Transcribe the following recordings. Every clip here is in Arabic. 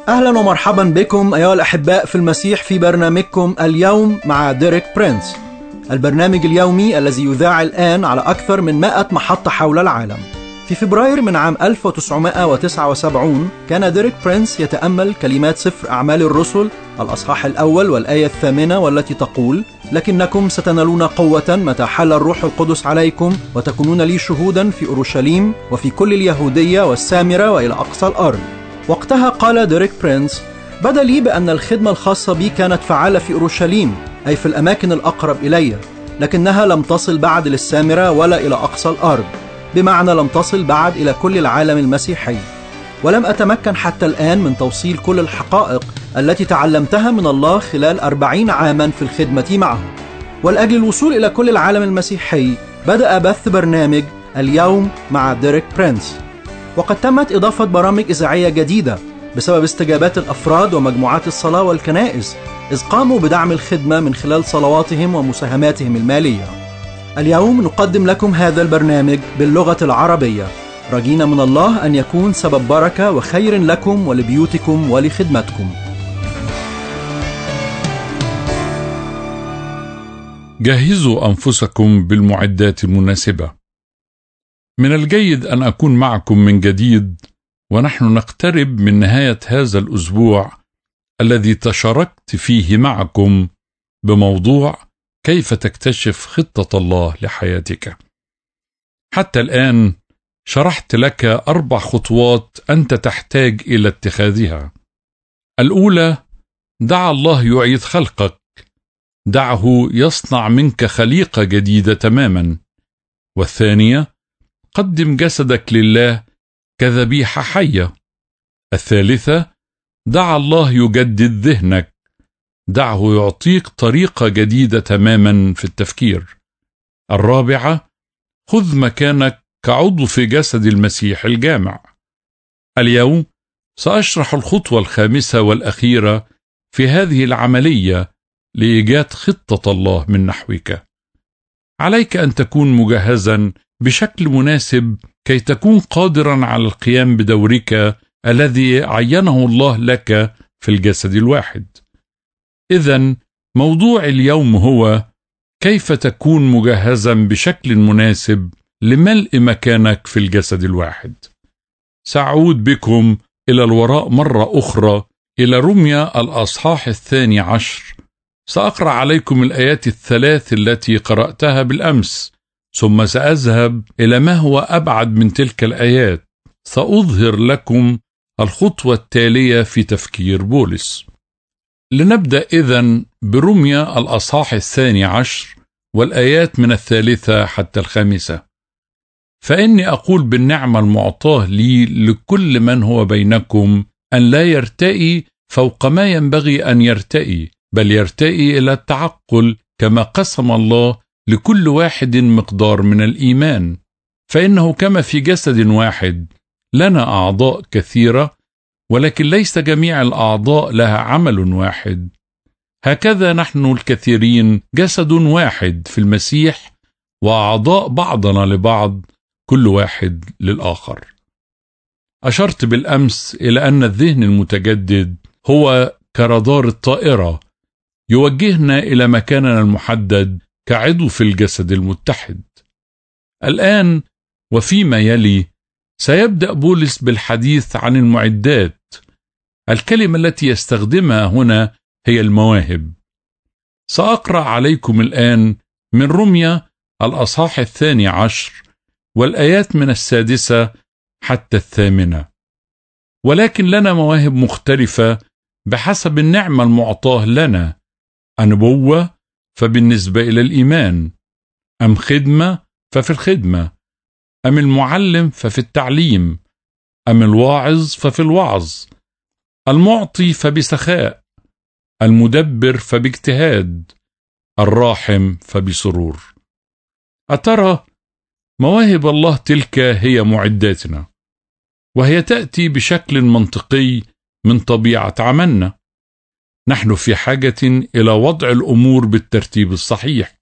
أهلا ومرحبا بكم أيها الأحباء في المسيح في برنامجكم اليوم مع ديريك برينس، البرنامج اليومي الذي يذاع الآن على أكثر من 100 محطة حول العالم. في فبراير من عام 1979 كان ديريك برينس يتأمل كلمات سفر أعمال الرسل الأصحاح الأول والآية 8 والتي تقول: لكنكم ستنالون قوة متى حل الروح القدس عليكم وتكونون لي شهودا في أورشليم وفي كل اليهودية والسامرة وإلى أقصى الأرض. وقتها قال ديريك برينس: بدا لي بأن الخدمة الخاصة بي كانت فعالة في أورشليم، أي في الأماكن الأقرب إلي، لكنها لم تصل بعد للسامرة ولا إلى أقصى الأرض، بمعنى لم تصل بعد إلى كل العالم المسيحي. ولم أتمكن حتى الآن من توصيل كل الحقائق التي تعلمتها من الله خلال 40 عاما في الخدمة معه. ولأجل الوصول إلى كل العالم المسيحي بدأ بث برنامج اليوم مع ديريك برينس. وقد تمت إضافة برامج إذاعية جديدة بسبب استجابات الأفراد ومجموعات الصلاة والكنائس، إذ قاموا بدعم الخدمة من خلال صلواتهم ومساهماتهم المالية. اليوم نقدم لكم هذا البرنامج باللغة العربية، رجينا من الله أن يكون سبب بركة وخير لكم ولبيوتكم ولخدمتكم. جهزوا أنفسكم بالمعدات المناسبة. من الجيد أن أكون معكم من جديد ونحن نقترب من نهاية هذا الأسبوع الذي تشاركت فيه معكم بموضوع كيف تكتشف خطة الله لحياتك. حتى الآن شرحت لك 4 خطوات أنت تحتاج إلى اتخاذها. الأولى: دع الله يعيد خلقك، دعه يصنع منك خليقة جديدة تماما. والثانية: قدم جسدك لله كذبيحة حية. الثالثة: دع الله يجدد ذهنك، دعه يعطيك طريقة جديدة تماما في التفكير. الرابعة: خذ مكانك كعضو في جسد المسيح الجامع. اليوم سأشرح الخطوة الخامسة والأخيرة في هذه العملية لإيجاد خطة الله من نحوك. عليك أن تكون مجهزا بشكل مناسب كي تكون قادرا على القيام بدورك الذي عينه الله لك في الجسد الواحد. إذن موضوع اليوم هو كيف تكون مجهزا بشكل مناسب لملء مكانك في الجسد الواحد. سأعود بكم إلى الوراء مرة أخرى إلى رمية الأصحاح 12. سأقرأ عليكم الآيات 3 التي قرأتها بالأمس، ثم سأذهب إلى ما هو أبعد من تلك الآيات. سأظهر لكم الخطوة التالية في تفكير بولس. لنبدأ إذن برمية الأصحاح 12 والآيات من 3 حتى 5. فإني أقول بالنعمة المعطاة لي لكل من هو بينكم أن لا يرتئي فوق ما ينبغي أن يرتئي، بل يرتئي إلى التعقل كما قسم الله لكل واحد مقدار من الإيمان. فإنه كما في جسد واحد لنا أعضاء كثيرة، ولكن ليس جميع الأعضاء لها عمل واحد، هكذا نحن الكثيرين جسد واحد في المسيح، وأعضاء بعضنا لبعض، كل واحد للآخر. أشرت بالأمس إلى أن الذهن المتجدد هو كرادار الطائرة، يوجهنا إلى مكاننا المحدد كعضو في الجسد المتحد. الآن وفيما يلي سيبدأ بولس بالحديث عن المعدات. الكلمة التي يستخدمها هنا هي المواهب. سأقرأ عليكم الآن من رمية الأصحاح 12 والآيات من 6 حتى 8. ولكن لنا مواهب مختلفة بحسب النعمة المعطاة لنا: النبوة فبالنسبة إلى الإيمان، أم خدمة ففي الخدمة، أم المعلم ففي التعليم، أم الواعظ ففي الوعظ، المعطي فبسخاء، المدبر فباجتهاد، الراحم فبسرور. أترى مواهب الله تلك هي معداتنا، وهي تأتي بشكل منطقي من طبيعة عملنا. نحن في حاجة إلى وضع الأمور بالترتيب الصحيح.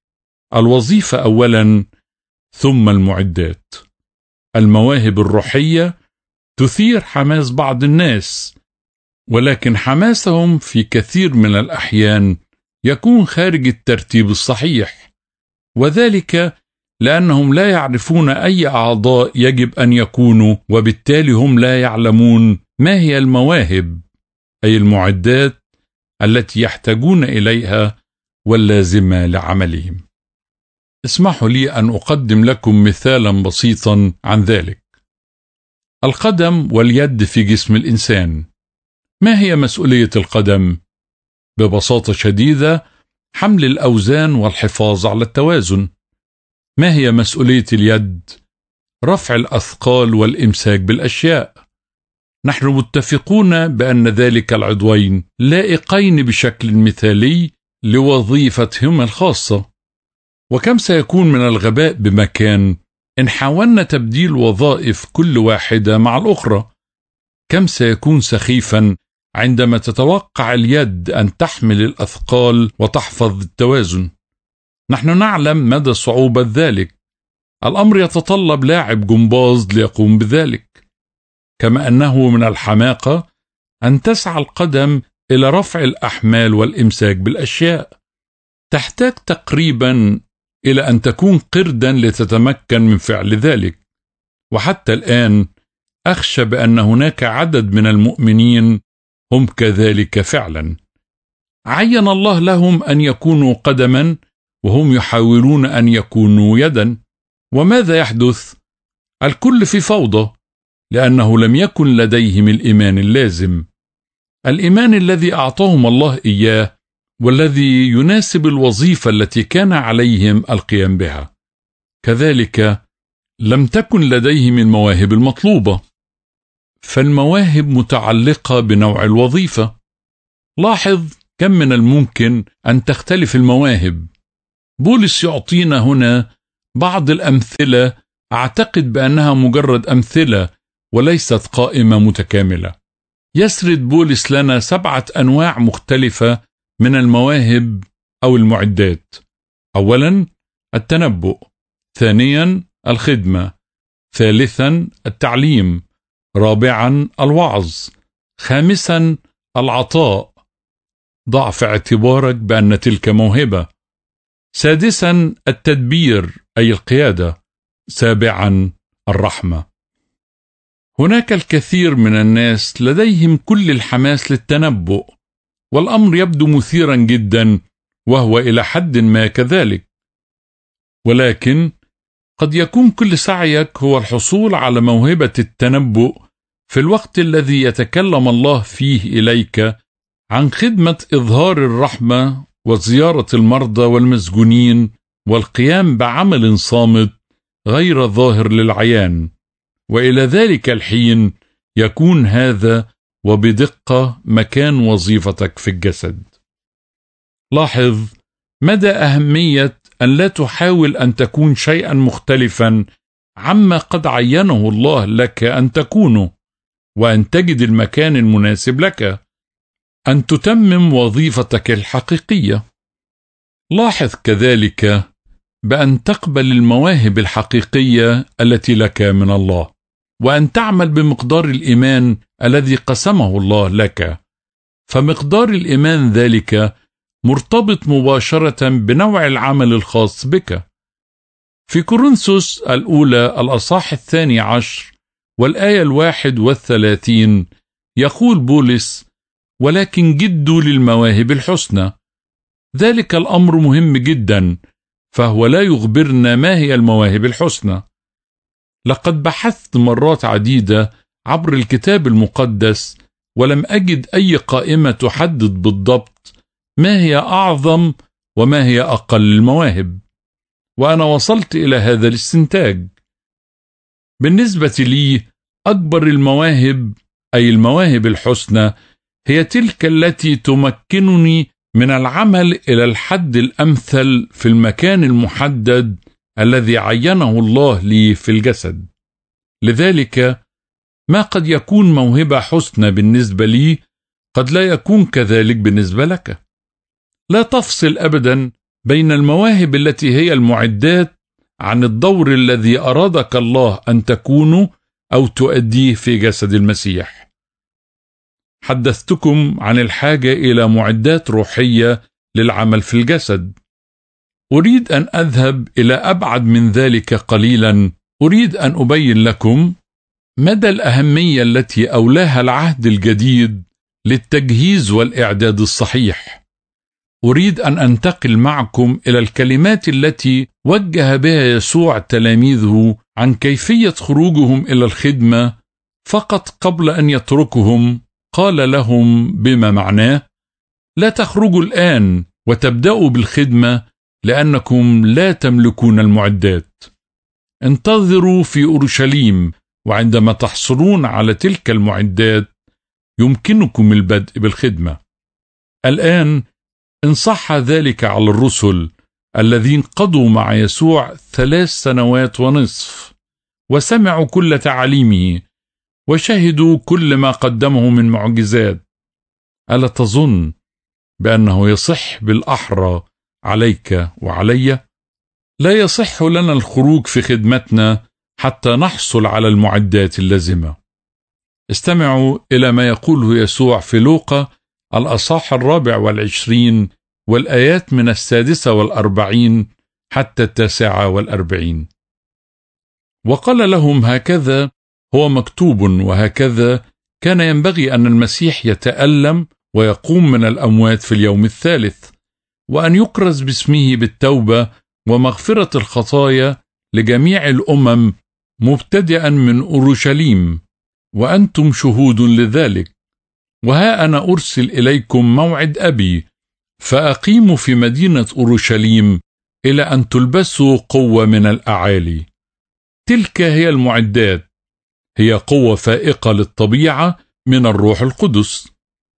الوظيفة أولا، ثم المعدات. المواهب الروحية تثير حماس بعض الناس، ولكن حماسهم في كثير من الأحيان يكون خارج الترتيب الصحيح، وذلك لأنهم لا يعرفون أي أعضاء يجب أن يكونوا، وبالتالي هم لا يعلمون ما هي المواهب أي المعدات التي يحتاجون إليها واللازمة لعملهم. اسمحوا لي أن أقدم لكم مثالا بسيطا عن ذلك. القدم واليد في جسم الإنسان. ما هي مسؤولية القدم؟ ببساطة شديدة حمل الأوزان والحفاظ على التوازن. ما هي مسؤولية اليد؟ رفع الأثقال والإمساك بالأشياء. نحن متفقون بأن ذلك العضوين لائقين بشكل مثالي لوظيفتهم الخاصة، وكم سيكون من الغباء بمكان إن حاولنا تبديل وظائف كل واحدة مع الأخرى. كم سيكون سخيفا عندما تتوقع اليد أن تحمل الأثقال وتحفظ التوازن. نحن نعلم مدى صعوبة ذلك. الأمر يتطلب لاعب جمباز ليقوم بذلك، كما أنه من الحماقة أن تسعى القدم إلى رفع الأحمال والإمساك بالأشياء. تحتاج تقريبا إلى أن تكون قردا لتتمكن من فعل ذلك. وحتى الآن أخشى بأن هناك عدد من المؤمنين هم كذلك فعلا. عين الله لهم أن يكونوا قدما وهم يحاولون أن يكونوا يدا. وماذا يحدث؟ الكل في فوضى، لأنه لم يكن لديهم الإيمان اللازم، الإيمان الذي أعطاهم الله إياه والذي يناسب الوظيفة التي كان عليهم القيام بها. كذلك لم تكن لديهم المواهب المطلوبة، فالمواهب متعلقة بنوع الوظيفة. لاحظ كم من الممكن أن تختلف المواهب. بولس يعطينا هنا بعض الأمثلة، أعتقد بأنها مجرد أمثلة وليست قائمة متكاملة. يسرد بولس لنا 7 أنواع مختلفة من المواهب أو المعدات. أولا التنبؤ، ثانيا الخدمة، ثالثا التعليم، رابعا الوعظ، خامسا العطاء، ضع في اعتبارك بأن تلك موهبة، سادسا التدبير أي القيادة، سابعا الرحمة. هناك الكثير من الناس لديهم كل الحماس للتنبؤ، والأمر يبدو مثيرا جدا، وهو إلى حد ما كذلك، ولكن قد يكون كل سعيك هو الحصول على موهبة التنبؤ في الوقت الذي يتكلم الله فيه إليك عن خدمة إظهار الرحمة وزيارة المرضى والمسجونين والقيام بعمل صامت غير ظاهر للعيان. وإلى ذلك الحين يكون هذا وبدقة مكان وظيفتك في الجسد. لاحظ مدى أهمية أن لا تحاول أن تكون شيئا مختلفا عما قد عينه الله لك أن تكونه، وأن تجد المكان المناسب لك، أن تتمم وظيفتك الحقيقية. لاحظ كذلك بأن تقبل المواهب الحقيقية التي لك من الله، وأن تعمل بمقدار الإيمان الذي قسمه الله لك، فمقدار الإيمان ذلك مرتبط مباشرة بنوع العمل الخاص بك. في كورنثوس الأولى الأصحاح 12 والآية 31 يقول بولس: ولكن جدوا للمواهب الحسنى. ذلك الأمر مهم جدا، فهو لا يخبرنا ما هي المواهب الحسنى. لقد بحثت مرات عديدة عبر الكتاب المقدس ولم أجد أي قائمة تحدد بالضبط ما هي أعظم وما هي أقل المواهب، وأنا وصلت إلى هذا الاستنتاج. بالنسبة لي أكبر المواهب أي المواهب الحسنى هي تلك التي تمكنني من العمل إلى الحد الأمثل في المكان المحدد الذي عينه الله لي في الجسد. لذلك ما قد يكون موهبة حسنى بالنسبة لي قد لا يكون كذلك بالنسبة لك. لا تفصل أبدا بين المواهب التي هي المعدات عن الدور الذي أرادك الله أن تكونه أو تؤديه في جسد المسيح. حدثتكم عن الحاجة إلى معدات روحية للعمل في الجسد. أريد أن أذهب إلى أبعد من ذلك قليلا. أريد أن أبين لكم مدى الأهمية التي أولاها العهد الجديد للتجهيز والإعداد الصحيح. أريد أن أنتقل معكم إلى الكلمات التي وجه بها يسوع تلاميذه عن كيفية خروجهم إلى الخدمة فقط قبل أن يتركهم. قال لهم بما معناه: لا تخرجوا الآن وتبدأوا بالخدمة لأنكم لا تملكون المعدات. انتظروا في أورشليم، وعندما تحصلون على تلك المعدات يمكنكم البدء بالخدمة. الآن إن صح ذلك على الرسل الذين قضوا مع يسوع 3 سنوات ونصف وسمعوا كل تعاليمه وشهدوا كل ما قدمه من معجزات، ألا تظن بأنه يصح بالأحرى عليك وعلي؟ لا يصح لنا الخروج في خدمتنا حتى نحصل على المعدات اللازمة. استمعوا إلى ما يقوله يسوع في لوقا الأصحاح 24 والآيات من 46 حتى 49. وقال لهم: هكذا هو مكتوب، وهكذا كان ينبغي أن المسيح يتألم ويقوم من الأموات في اليوم الثالث، وأن يكرز باسمه بالتوبة ومغفرة الخطايا لجميع الأمم مبتدئا من أورشليم، وأنتم شهود لذلك. وها أنا أرسل إليكم موعد أبي، فأقيموا في مدينة أورشليم إلى أن تلبسوا قوة من الأعالي. تلك هي المعدات، هي قوة فائقة للطبيعة من الروح القدس.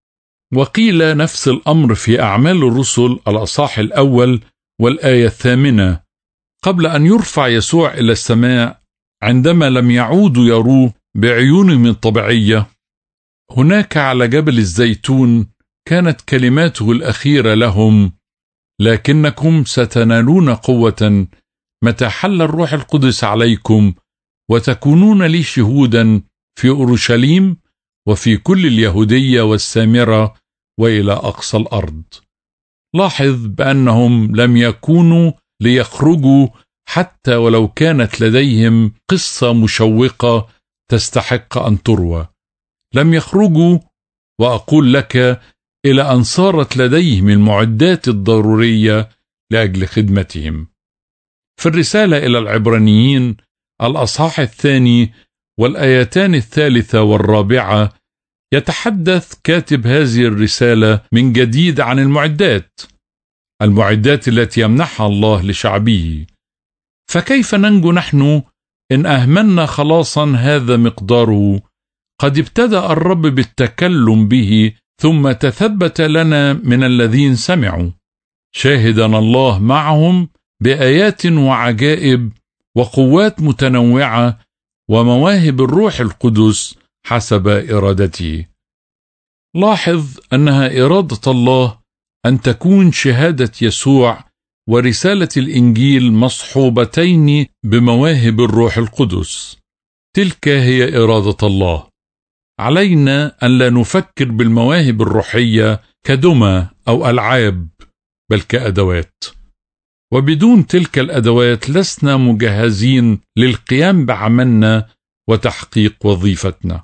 وقيل نفس الأمر في أعمال الرسل الأصحاح 1 والآية 8 قبل أن يرفع يسوع إلى السماء، عندما لم يعودوا يروه بعيونهم الطبيعية. هناك على جبل الزيتون كانت كلماته الأخيرة لهم: لكنكم ستنالون قوة متى حل الروح القدس عليكم، وتكونون لي شهودا في أورشليم وفي كل اليهودية والسامرة وإلى أقصى الأرض. لاحظ بأنهم لم يكونوا ليخرجوا حتى ولو كانت لديهم قصة مشوقة تستحق أن تروى. لم يخرجوا، وأقول لك، إلى أن صارت لديهم المعدات الضرورية لأجل خدمتهم. في الرسالة إلى العبرانيين الأصحاح 2 والآيتان 3 و4 يتحدث كاتب هذه الرسالة من جديد عن المعدات التي يمنحها الله لشعبه. فكيف ننجو نحن إن أهملنا خلاصا هذا مقداره؟ قد ابتدأ الرب بالتكلم به، ثم تثبت لنا من الذين سمعوا، شاهدنا الله معهم بآيات وعجائب وقوات متنوعة ومواهب الروح القدس حسب إرادته. لاحظ أنها إرادة الله أن تكون شهادة يسوع ورسالة الإنجيل مصحوبتين بمواهب الروح القدس. تلك هي إرادة الله. علينا أن لا نفكر بالمواهب الروحية كدمى أو ألعاب، بل كأدوات. وبدون تلك الأدوات لسنا مجهزين للقيام بعملنا وتحقيق وظيفتنا.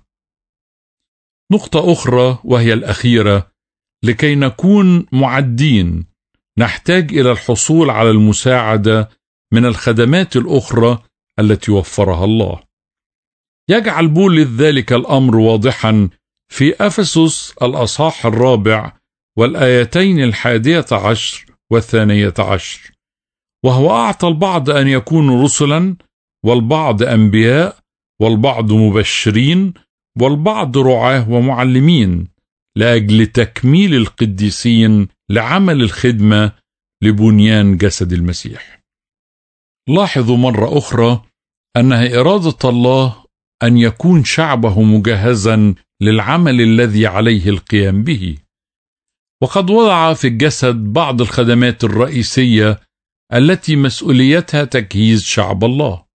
نقطة أخرى وهي الأخيرة: لكي نكون معدين نحتاج إلى الحصول على المساعدة من الخدمات الأخرى التي وفرها الله. يجعل بولس ذلك الأمر واضحا في أفسس الأصحاح 4 والآيتين 11 و12، وهو أعطى البعض أن يكونوا رسلا، والبعض أنبياء، والبعض مبشرين، والبعض رعاة ومعلمين، لأجل تكميل القديسين لعمل الخدمة لبنيان جسد المسيح. لاحظوا مرة أخرى أنها إرادة الله أن يكون شعبه مجهزا للعمل الذي عليه القيام به. وقد وضع في الجسد بعض الخدمات الرئيسية التي مسؤوليتها تجهيز شعب الله،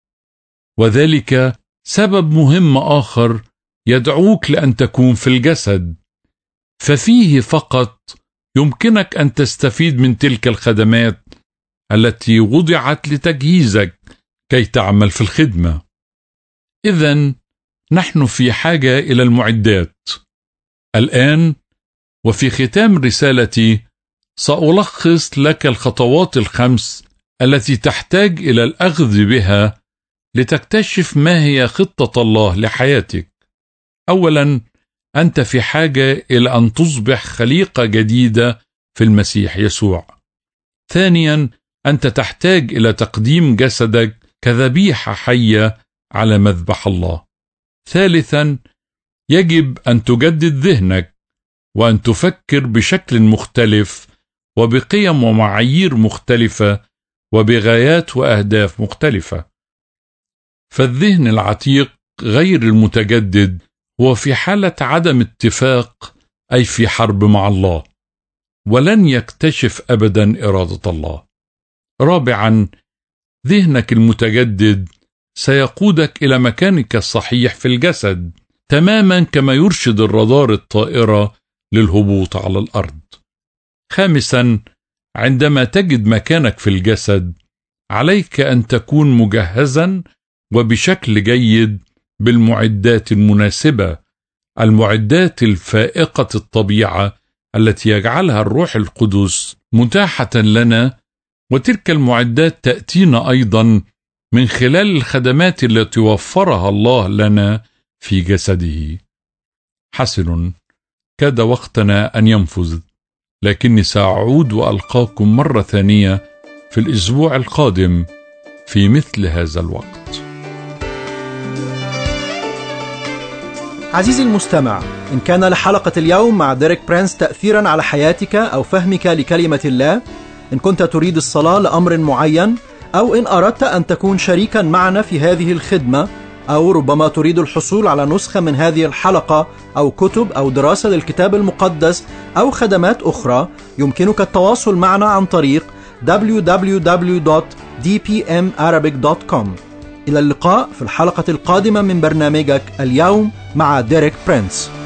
وذلك سبب مهم آخر يدعوك لأن تكون في الجسد، ففيه فقط يمكنك أن تستفيد من تلك الخدمات التي وضعت لتجهيزك كي تعمل في الخدمة. إذن نحن في حاجة إلى المعدات. الآن وفي ختام رسالتي سألخص لك الخطوات ال5 التي تحتاج إلى الأخذ بها لتكتشف ما هي خطة الله لحياتك. أولا، أنت في حاجة إلى أن تصبح خليقة جديدة في المسيح يسوع. ثانيا، أنت تحتاج إلى تقديم جسدك كذبيحة حية على مذبح الله. ثالثا، يجب أن تجدد ذهنك وأن تفكر بشكل مختلف وبقيم ومعايير مختلفة وبغايات وأهداف مختلفة. فالذهن العتيق غير المتجدد هو في حالة عدم اتفاق، أي في حرب مع الله، ولن يكتشف أبدا إرادة الله. رابعا، ذهنك المتجدد سيقودك إلى مكانك الصحيح في الجسد، تماما كما يرشد الرادار الطائرة للهبوط على الأرض. خامسا، عندما تجد مكانك في الجسد عليك أن تكون مجهزا وبشكل جيد بالمعدات المناسبة، المعدات الفائقة الطبيعة التي يجعلها الروح القدس متاحة لنا، وتلك المعدات تأتينا أيضا من خلال الخدمات التي وفرها الله لنا في جسده. حسن، كاد وقتنا أن ينفذ، لكني سأعود وألقاكم مرة ثانية في الأسبوع القادم في مثل هذا الوقت. عزيزي المستمع، إن كان لحلقة اليوم مع ديريك برينس تأثيرا على حياتك أو فهمك لكلمة الله، إن كنت تريد الصلاة لأمر معين، أو إن أردت أن تكون شريكا معنا في هذه الخدمة، أو ربما تريد الحصول على نسخة من هذه الحلقة أو كتب أو دراسة للكتاب المقدس أو خدمات أخرى، يمكنك التواصل معنا عن طريق www.dpmarabic.com. إلى اللقاء في الحلقة القادمة من برنامجك اليوم مع ديريك برينس.